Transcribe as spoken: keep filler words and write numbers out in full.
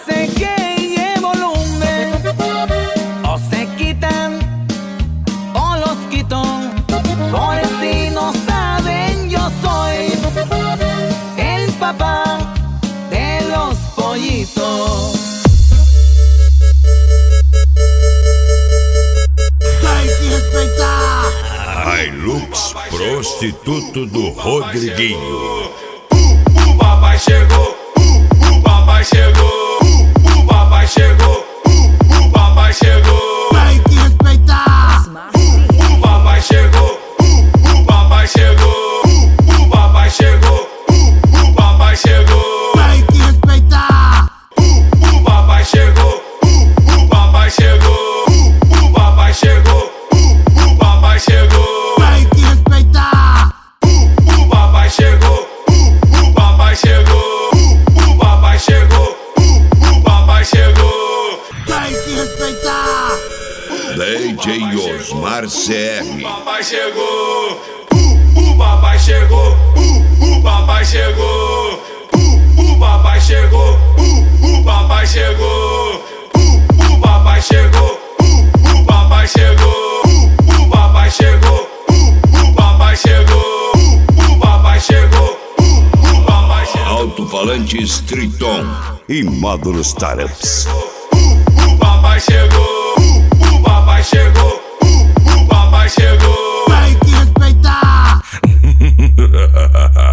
se quede volumen, o se quitan, o los quito. Por si no saben, yo soy el papá de los pollitos. Tem que respeitar. Hilux Prostituto do Rodriguinho. O papai chegou, o papai chegou, o papai chegou, o papai chegou. Tem que respeitar. O papai chegou, o papai chegou, o papai chegou, o papai chegou. Tem que respeitar. O papai chegou, o papai chegou, o papai chegou, o papai chegou. Tem que respeitar. O papai chegou, o papai chegou, o papai chegou, o papai chegou. Tem que respeitar. D J Osmar C R. O papai chegou, o papai chegou, o papai chegou, o papai chegou, o papai chegou, o papai chegou, o papai chegou, o papai chegou, o papai chegou, o papai chegou, o papai chegou. Alto-falantes Triton e módulos Tarups. O papai chegou, o papai chegou, o papai chegou. Tem que respeitar.